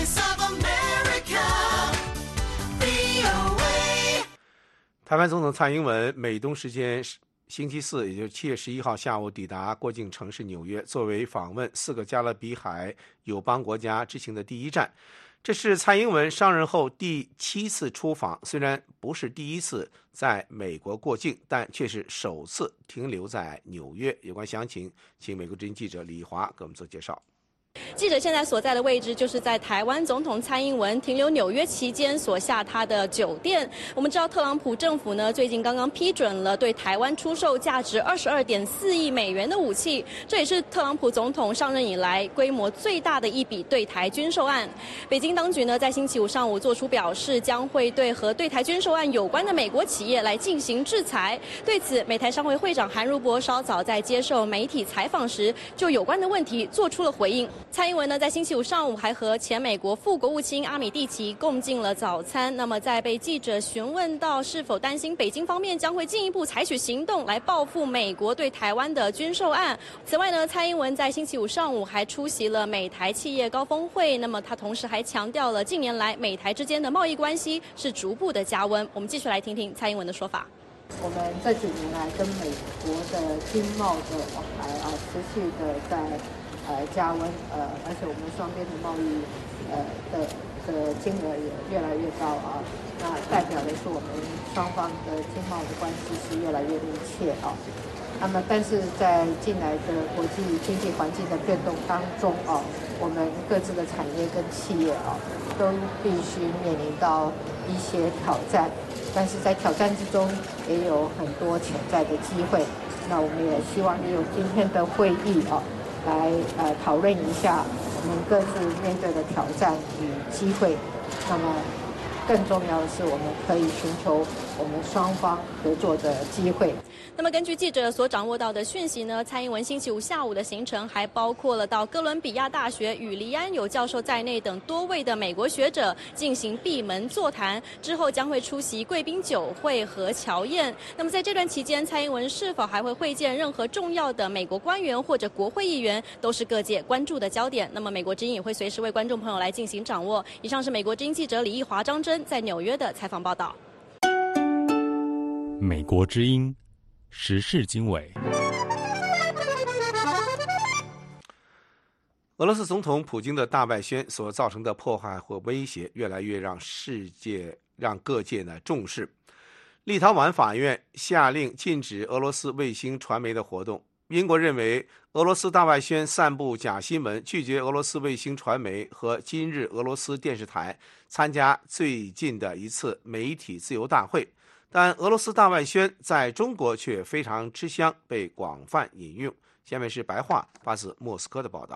台湾总统蔡英文美东时间星期四，也就是七月十一号下午抵达过境城市纽约，作为访问四个加勒比海友邦国家之行的第一站。这是蔡英文上任后第七次出访，虽然不是第一次在美国过境，但却是首次停留在纽约。有关详情，请美国之音记者李华给我们做介绍。 记者现在所在的位置就是在台湾总统蔡英文停留纽约期间所下榻的酒店。我们知道特朗普政府呢最近刚刚批准了对台湾出售价值二十二点四亿美元的武器，这也是特朗普总统上任以来规模最大的一笔对台军售案。北京当局呢在星期五上午做出表示，将会对和对台军售案有关的美国企业来进行制裁。对此，美台商会会长韩如博稍早在接受媒体采访时，就有关的问题做出了回应。蔡英文呢，在星期五上午还和前美国副国务卿阿米蒂奇共进了早餐。那么，在被记者询问到是否担心北京方面将会进一步采取行动来报复美国对台湾的军售案。此外呢，蔡英文在星期五上午还出席了美台企业高峰会。那么，他同时还强调了近年来美台之间的贸易关系是逐步的加温。我们继续来听听蔡英文的说法。 我们这几年来跟美国的经贸的往来啊，持续的在呃加温，呃，而且我们双边的贸易呃的的金额也越来越高啊，那代表的是我们双方的经贸的关系是越来越密切啊。那么，但是在近来的国际经济环境的变动当中啊，我们各自的产业跟企业啊，都必须面临到一些挑战。但是在挑战之中，也有很多潜在的机会。那我们也希望利用今天的会议啊，来呃讨论一下我们各自面对的挑战与机会。那么，更重要的是，我们可以寻求我们双方合作的机会。 那么，根据记者所掌握到的讯息呢，蔡英文星期五下午的行程还包括了到哥伦比亚大学与黎安友教授在内等多位的美国学者进行闭门座谈，之后将会出席贵宾酒会和乔宴。那么，在这段期间，蔡英文是否还会会见任何重要的美国官员或者国会议员，都是各界关注的焦点。那么，美国之音也会随时为观众朋友来进行掌握。以上是美国之音记者李义华、张真在纽约的采访报道。 美国之音时事经纬。 俄罗斯总统普京的大外宣所造成的破坏或威胁，越来越让世界、让各界呢重视。立陶宛法院下令禁止俄罗斯卫星传媒的活动。英国认为俄罗斯大外宣散布假新闻，拒绝俄罗斯卫星传媒和今日俄罗斯电视台参加最近的一次媒体自由大会。但俄罗斯大外宣在中国却非常吃香，被广泛引用。下面是白话发自莫斯科的报道。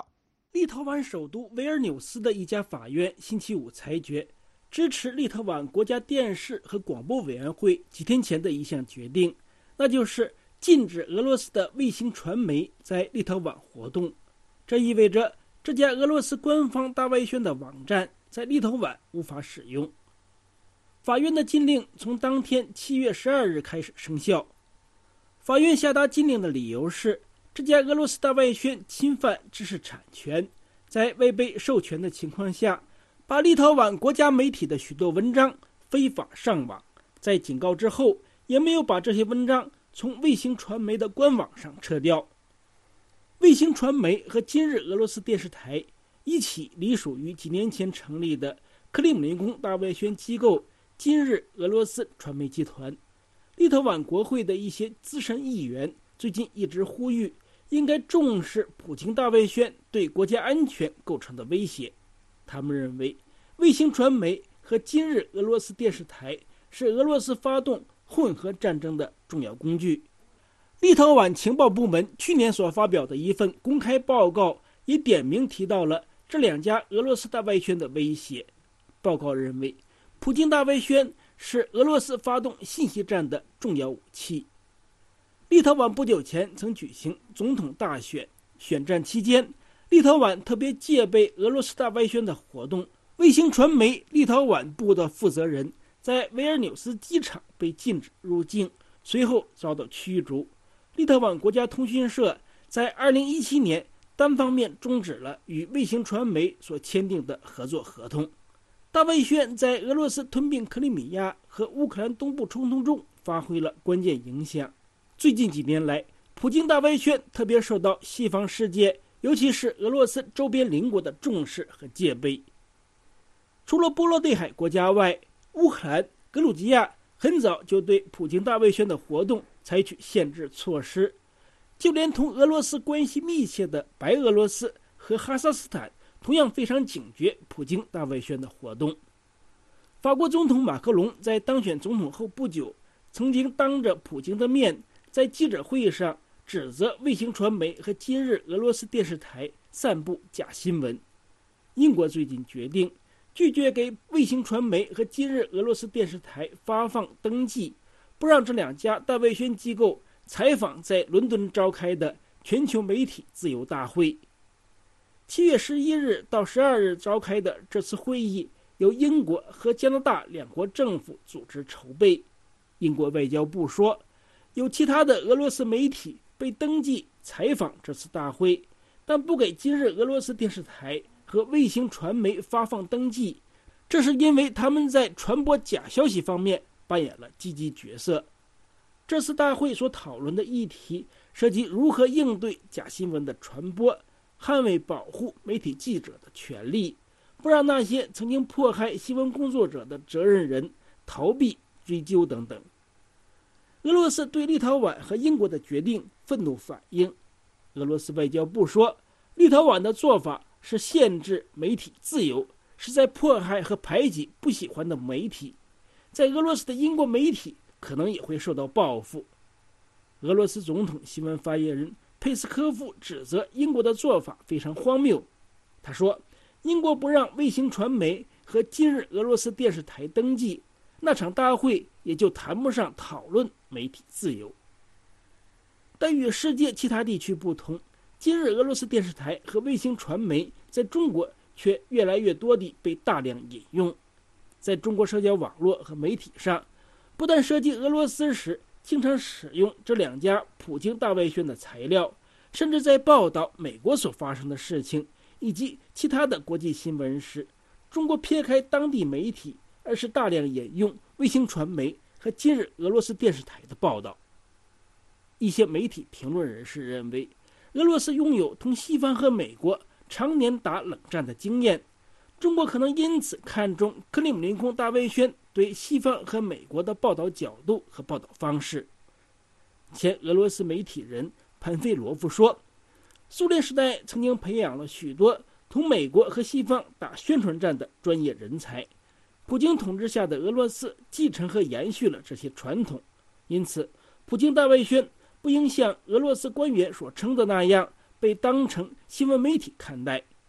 立陶宛首都维尔纽斯的一家法院星期五裁决，支持立陶宛国家电视和广播委员会几天前的一项决定，那就是禁止俄罗斯的卫星传媒在立陶宛活动。这意味着这家俄罗斯官方大外宣的网站在立陶宛无法使用。法院的禁令从当天七月十二日开始生效。法院下达禁令的理由是，这家俄罗斯大外宣侵犯知识产权，在未被授权的情况下，把立陶宛国家媒体的许多文章非法上网，在警告之后也没有把这些文章从卫星传媒的官网上撤掉。卫星传媒和今日俄罗斯电视台一起隶属于几年前成立的克里姆林宫大外宣机构今日俄罗斯传媒集团。立陶宛国会的一些资深议员最近一直呼吁应该重视普京大外宣对国家安全构成的威胁。他们认为卫星传媒和今日俄罗斯电视台是俄罗斯发动混合战争的重要工具。立陶宛情报部门去年所发表的一份公开报告也点名提到了这两家俄罗斯大外宣的威胁。报告认为，普京大外宣是俄罗斯发动信息战的重要武器。立陶宛不久前曾举行总统大选，选战期间，立陶宛特别戒备俄罗斯大外宣的活动。卫星传媒立陶宛部的负责人在维尔纽斯机场被禁止入境，随后遭到驱逐。立陶宛国家通讯社在二零一七年单方面终止了与卫星传媒所签订的合作合同。大外宣在俄罗斯吞并克里米亚和乌克兰东部冲突中发挥了关键影响。最近几年来，普京大外宣特别受到西方世界，尤其是俄罗斯周边邻国的重视和戒备。除了波罗的海国家外，乌克兰、格鲁吉亚很早就对普京大外宣的活动采取限制措施，就连同俄罗斯关系密切的白俄罗斯和哈萨斯坦同样非常警觉普京大外宣的活动。法国总统马克龙在当选总统后不久，曾经当着普京的面在记者会上指责卫星传媒和今日俄罗斯电视台散布假新闻。英国最近决定拒绝给卫星传媒和今日俄罗斯电视台发放登记，不让这两家大外宣机构采访在伦敦召开的全球媒体自由大会。七月十一日到十二日召开的这次会议由英国和加拿大两国政府组织筹备。英国外交部说，有其他的俄罗斯媒体被登记采访这次大会，但不给今日俄罗斯电视台和卫星传媒发放登记，这是因为他们在传播假消息方面扮演了积极角色。这次大会所讨论的议题涉及如何应对假新闻的传播，捍卫保护媒体记者的权利，不让那些曾经迫害新闻工作者的责任人逃避追究等等。俄罗斯对立陶宛和英国的决定愤怒反应。俄罗斯外交部说，立陶宛的做法是限制媒体自由，是在迫害和排挤不喜欢的媒体。在俄罗斯的英国媒体可能也会受到报复。俄罗斯总统新闻发言人佩斯科夫指责英国的做法非常荒谬。他说，英国不让卫星传媒和今日俄罗斯电视台登记，那场大会也就谈不上讨论媒体自由。但与世界其他地区不同，今日俄罗斯电视台和卫星传媒在中国却越来越多地被大量引用。在中国社交网络和媒体上，不但涉及俄罗斯时经常使用这两家普京大外宣的材料，甚至在报道美国所发生的事情以及其他的国际新闻时，中国撇开当地媒体，而是大量引用卫星传媒和今日俄罗斯电视台的报道。一些媒体评论人士认为，俄罗斯拥有同西方和美国常年打冷战的经验，中国可能因此看重克里姆林宫大外宣对西方和美国的报道角度和报道方式。前俄罗斯媒体人潘菲罗夫说，苏联时代曾经培养了许多同美国和西方打宣传战的专业人才，普京统治下的俄罗斯继承和延续了这些传统，因此普京大外宣不应像俄罗斯官员所称的那样被当成新闻媒体看待。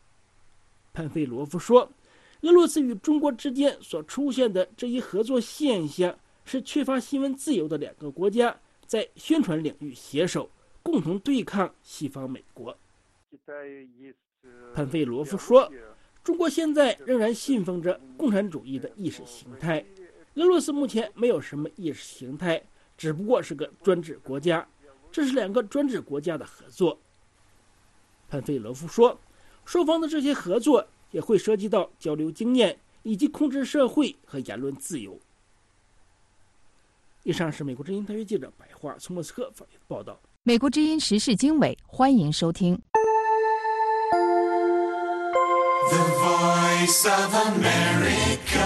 潘菲罗夫说，俄罗斯与中国之间所出现的这一合作现象是缺乏新闻自由的两个国家在宣传领域携手，共同对抗西方美国。潘菲罗夫说，中国现在仍然信奉着共产主义的意识形态，俄罗斯目前没有什么意识形态，只不过是个专制国家，这是两个专制国家的合作。潘菲罗夫说，双方的这些合作也会涉及到交流经验以及控制社会和言论自由。以上是美国之音特约记者白桦从莫斯科发回的报道。 美国之音时事经纬，欢迎收听。 The Voice of America。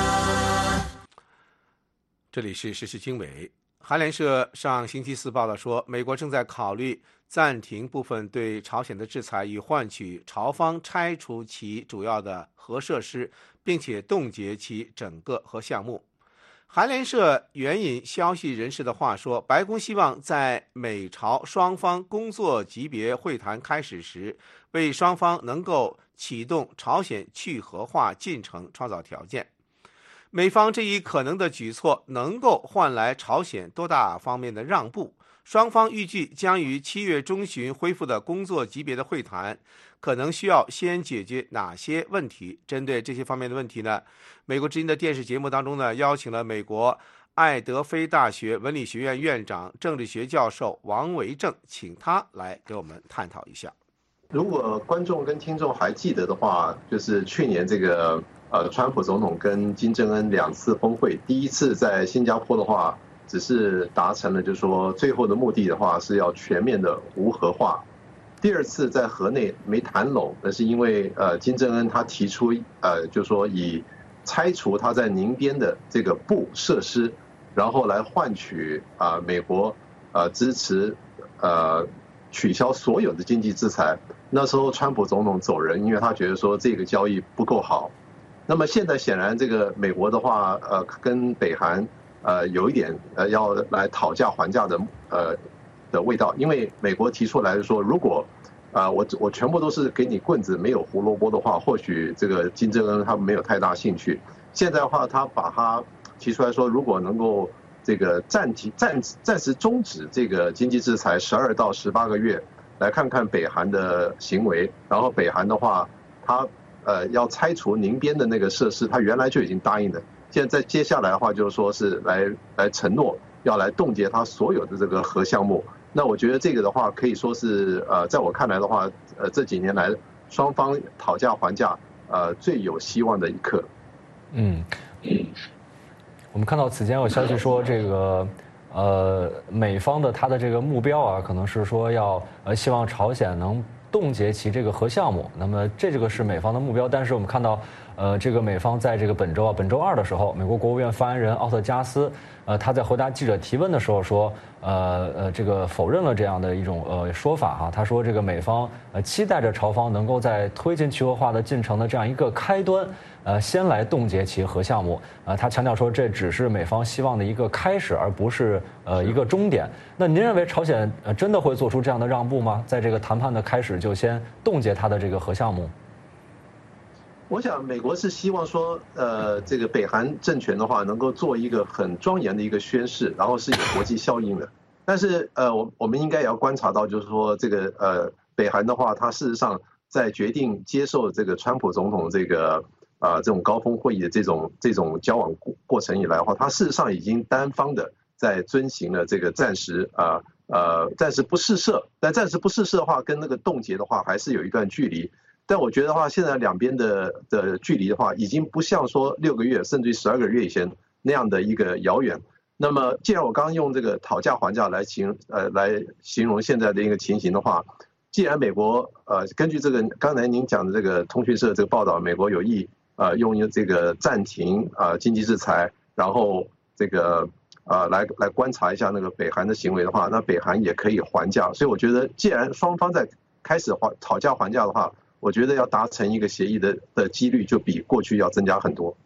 这里是时事经纬。韩联社上星期四报道说，美国正在考虑暂停部分对朝鲜的制裁，以换取朝方拆除其主要的核设施，并且冻结其整个核项目。韩联社援引消息人士的话说，白宫希望在美朝双方工作级别会谈开始时，为双方能够启动朝鲜去核化进程创造条件。美方这一可能的举措能够换来朝鲜多大方面的让步，双方预计将于七月中旬恢复的工作级别的会谈，可能需要先解决哪些问题？针对这些方面的问题呢，美国之音的电视节目当中呢，邀请了美国爱德菲大学文理学院院长、政治学教授王维正，请他来给我们探讨一下。 如果观众跟听众还记得的话，就是去年这个呃，川普总统跟金正恩两次峰会，第一次在新加坡的话，只是达成了，就是说最后的目的的话是要全面的无核化。第二次在河内没谈拢，那是因为呃金正恩他提出呃，就是说以拆除他在宁边的这个布设施，然后来换取啊、呃、美国呃支持呃取消所有的经济制裁。那时候川普总统走人，因为他觉得说这个交易不够好。那么现在显然这个美国的话，呃，跟北韩呃有一点呃要来讨价还价的呃的味道，因为美国提出来说，如果啊、呃、我我全部都是给你棍子，没有胡萝卜的话，或许这个金正恩他没有太大兴趣。现在的话，他把他提出来说，如果能够这个暂停暂暂时终止这个经济制裁十二到十八个月，来看看北韩的行为，然后北韩的话，他呃要拆除宁边的那个设施，他原来就已经答应的。现在接下来的话，就是说是来来承诺要来冻结他所有的这个核项目。那我觉得这个的话，可以说是呃，在我看来的话，呃这几年来双方讨价还价呃最有希望的一刻。 嗯，我们看到此前有消息说这个。呃，美方的他的这个目标啊，可能是说要呃希望朝鲜能冻结其这个核项目。那么这这个是美方的目标，但是我们看到，呃，这个美方在这个本周啊，本周二的时候，美国国务院发言人奥特加斯，呃，他在回答记者提问的时候说，呃呃，这个否认了这样的一种呃说法哈、啊。他说这个美方呃期待着朝方能够在推进去核化的进程的这样一个开端。呃，先来冻结其核项目，呃，他强调说这只是美方希望的一个开始，而不是呃一个终点。那您认为朝鲜呃真的会做出这样的让步吗？在这个谈判的开始就先冻结他的这个核项目？ 我想美国是希望说，呃，这个北韩政权的话能够做一个很庄严的一个宣示，然后是有国际效应的。但是呃，我我们应该也要观察到，就是说这个呃北韩的话，它事实上在决定接受这个川普总统这个。啊、呃，这种高峰会议的这种这种交往过过程以来的话，他事实上已经单方的在遵循了这个暂时啊 呃, 呃暂时不试射，但暂时不试射的话，跟那个冻结的话还是有一段距离。但我觉得的话，现在两边的的距离的话，已经不像说六个月甚至于十二个月以前那样的一个遥远。那么，既然我刚刚用这个讨价还价来形呃来形容现在的一个情形的话，既然美国呃根据这个刚才您讲的这个通讯社这个报道，美国有意。呃，用这个暂停啊、呃、经济制裁，然后这个呃来来观察一下那个北韩的行为的话，那北韩也可以还价。所以我觉得，既然双方在开始还讨价还价的话，我觉得要达成一个协议的的几率就比过去要增加很多。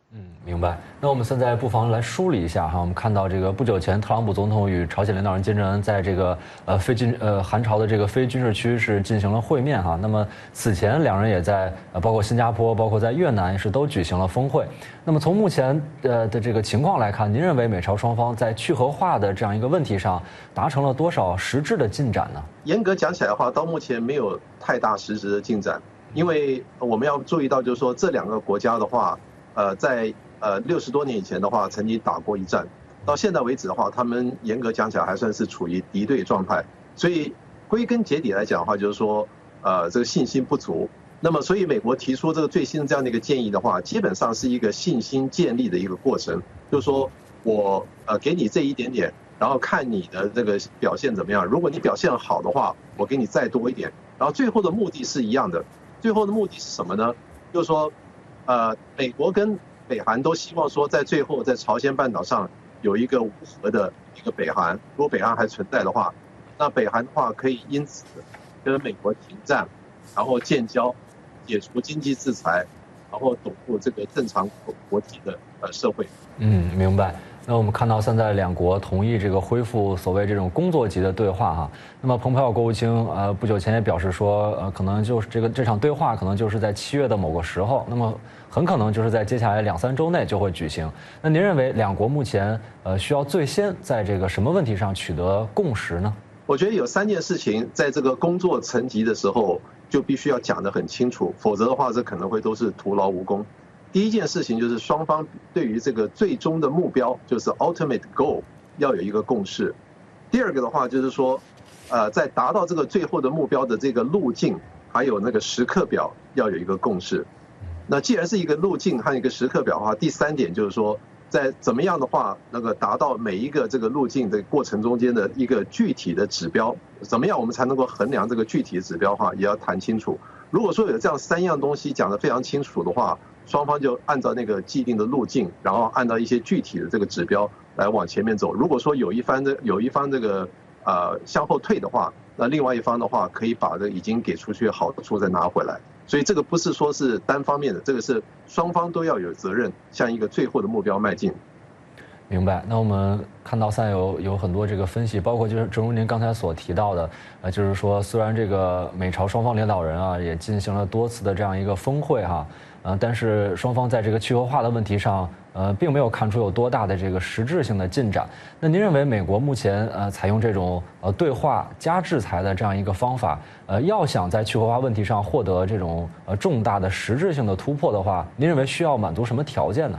嗯，明白。那我们现在不妨来梳理一下哈。我们看到这个不久前，特朗普总统与朝鲜领导人金正恩在这个呃非军呃韩朝的这个非军事区是进行了会面哈。那么此前两人也在呃包括新加坡，包括在越南是都举行了峰会。那么从目前呃的这个情况来看，您认为美朝双方在去核化的这样一个问题上达成了多少实质的进展呢？ 严格讲起来的话，到目前没有太大实质的进展，因为我们要注意到，就是说这两个国家的话。呃，在呃六十多年以前的话，曾经打过一战，到现在为止的话，他们严格讲起来还算是处于敌对状态，所以归根结底来讲的话，就是说，呃，这个信心不足。那么，所以美国提出这个最新的这样的一个建议的话，基本上是一个信心建立的一个过程，就是说我呃给你这一点点，然后看你的这个表现怎么样。如果你表现好的话，我给你再多一点。然后最后的目的是一样的，最后的目的是什么呢？就是说。呃，美国跟北韩都希望说，在最后在朝鲜半岛上有一个无核的一个北韩。如果北韩还存在的话，那北韩的话可以因此跟美国停战，然后建交，解除经济制裁，然后巩固这个正常国际的呃社会。 嗯，明白。那我们看到现在两国同意这个恢复所谓这种工作级的对话哈。那么蓬佩奥国务卿呃不久前也表示说，呃可能就是这个这场对话可能就是在七月的某个时候，那么很可能就是在接下来两三周内就会举行。那您认为两国目前呃需要最先在这个什么问题上取得共识呢？ 我觉得有三件事情在这个工作层级的时候就必须要讲得很清楚，否则的话这可能会都是徒劳无功。第一件事情就是双方对于这个最终的目标，就是 ultimate goal 要有一个共识。第二个的话就是说，呃，在达到这个最后的目标的这个路径，还有那个时刻表要有一个共识。那既然是一个路径和一个时刻表的话，第三点就是说，在怎么样的话，那个达到每一个这个路径的过程中间的一个具体的指标，怎么样我们才能够衡量这个具体的指标的话，也要谈清楚。如果说有这样三样东西讲得非常清楚的话，双方就按照那个既定的路径，然后按照一些具体的这个指标来往前面走。如果说有一方的有一方这个呃向后退的话，那另外一方的话可以把这已经给出去的好处再拿回来。所以这个不是说是单方面的，这个是双方都要有责任，向一个最后的目标迈进。 明白。那我们看到现在有有很多这个分析，包括就是正如您刚才所提到的，呃，就是说虽然这个美朝双方领导人啊也进行了多次的这样一个峰会哈，呃，但是双方在这个去核化的问题上，呃，并没有看出有多大的这个实质性的进展。那您认为美国目前呃采用这种呃对话加制裁的这样一个方法，呃，要想在去核化问题上获得这种呃重大的实质性的突破的话，您认为需要满足什么条件呢？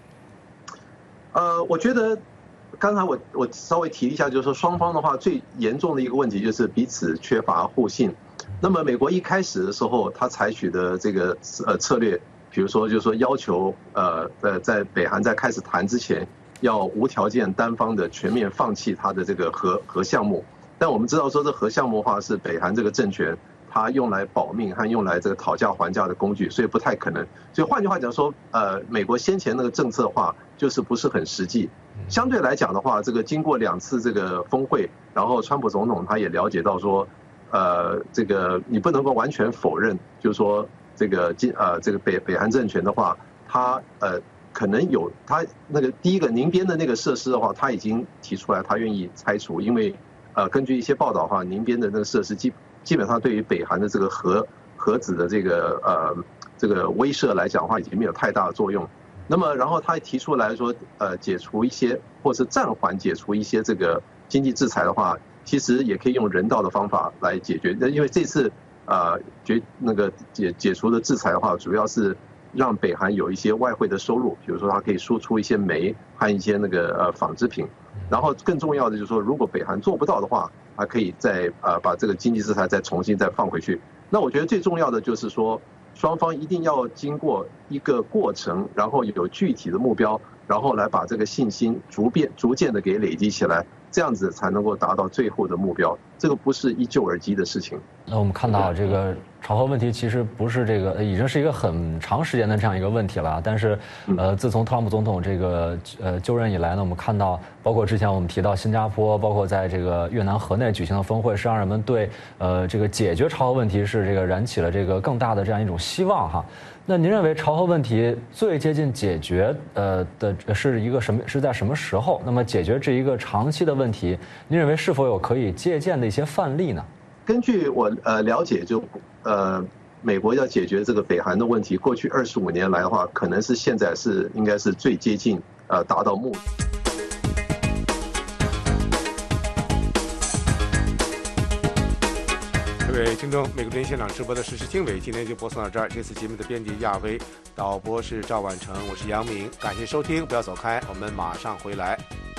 呃，我觉得刚才我我稍微提一下，就是说双方的话最严重的一个问题就是彼此缺乏互信。那么美国一开始的时候，他采取的这个呃策略，比如说就是说要求呃在在北韩在开始谈之前，要无条件单方的全面放弃他的这个核核项目。但我们知道说这核项目的话是北韩这个政权它用来保命和用来这个讨价还价的工具，所以不太可能。所以换句话讲说，呃，美国先前那个政策的话，就是不是很实际。相对来讲的话，这个经过两次这个峰会，然后川普总统他也了解到说，呃，这个你不能够完全否认，就是说这个今呃这个北北韩政权的话，他呃可能有他那个第一个宁边的那个设施的话，他已经提出来他愿意拆除，因为呃根据一些报道的话，宁边的那个设施基基本上对于北韩的这个核核子的这个呃这个威慑来讲的话，已经没有太大的作用。那么然后他提出来说，呃解除一些或是暂缓解除一些这个经济制裁的话，其实也可以用人道的方法来解决。因为这次呃解那个解解除的制裁的话，主要是让北韩有一些外汇的收入，比如说它可以输出一些煤和一些那个呃纺织品。然后更重要的就是说，如果北韩做不到的话，还可以再呃把这个经济制裁再重新再放回去。那我觉得最重要的就是说，双方一定要经过一个过程，然后有具体的目标，然后来把这个信心逐渐逐渐的给累积起来。 这样子才能够达到最后的目标。这个不是一蹴而就的事情。 那我们看到这个朝核问题其实不是这个，已经是一个很长时间的这样一个问题了。但是，呃，自从特朗普总统这个呃就任以来呢，我们看到，包括之前我们提到新加坡，包括在这个越南河内举行的峰会，是让人们对呃这个解决朝核问题是这个燃起了这个更大的这样一种希望哈。那您认为朝核问题最接近解决呃的是一个什么？是在什么时候？那么解决这一个长期的问题，您认为是否有可以借鉴的一些范例呢？ 根据我呃了解，就呃美国要解决这个北韩的问题，过去二十五年来的话，可能是现在是应该是最接近呃达到目的。 各位听众，美国之音现场直播的时事经纬今天就播送到这儿。这次节目的编辑亚威，导播是赵万成，我是杨明，感谢收听，不要走开，我们马上回来。